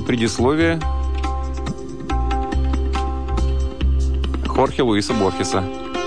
Предисловие Хорхе Луиса Борхеса.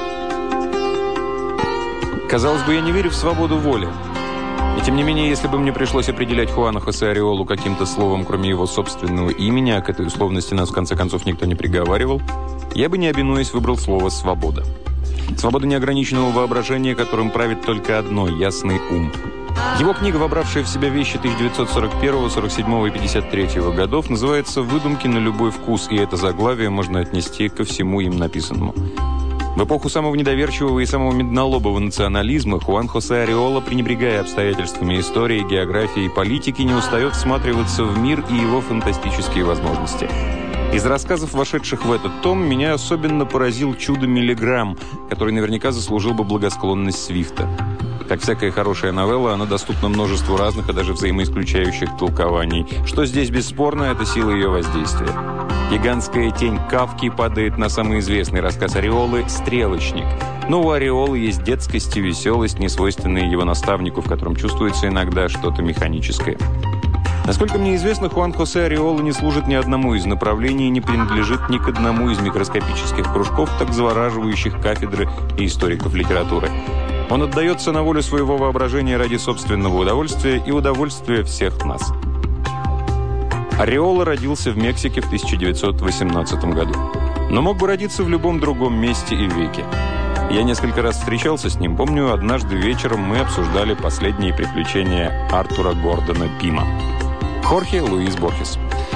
Казалось бы, я не верю в свободу воли. И тем не менее, если бы мне пришлось определять Хуана Хосе Ареолу каким-то словом, кроме его собственного имени, а к этой условности нас в конце концов никто не приговаривал, я бы, не обинуясь, выбрал слово «свобода». Свобода неограниченного воображения, которым правит только одно – ясный ум. Его книга, вобравшая в себя вещи 1941, 47 и 53 годов, называется «Выдумки на любой вкус», и это заглавие можно отнести ко всему им написанному. В эпоху самого недоверчивого и самого меднолобого национализма Хуан Хосе Ареола, пренебрегая обстоятельствами истории, географии и политики, не устает всматриваться в мир и его фантастические возможности. Из рассказов, вошедших в этот том, меня особенно поразил «Чудо Миллиграмм», который наверняка заслужил бы благосклонность Свифта. Как всякая хорошая новелла, она доступна множеству разных и даже взаимоисключающих толкований. Что здесь бесспорно, это сила ее воздействия. Гигантская тень Кафки падает на самый известный рассказ Ареолы «Стрелочник». Но у Ареолы есть детскость и веселость, несвойственные его наставнику, в котором чувствуется иногда что-то механическое. Насколько мне известно, Хуан Хосе Ареола не служит ни одному из направлений и не принадлежит ни к одному из микроскопических кружков, так завораживающих кафедры и историков литературы. Он отдается на волю своего воображения ради собственного удовольствия и удовольствия всех нас. Ареола родился в Мексике в 1918 году, но мог бы родиться в любом другом месте и веке. Я несколько раз встречался с ним. Помню, однажды вечером мы обсуждали последние приключения Артура Гордона Пима. Хорхе Луис Борхес.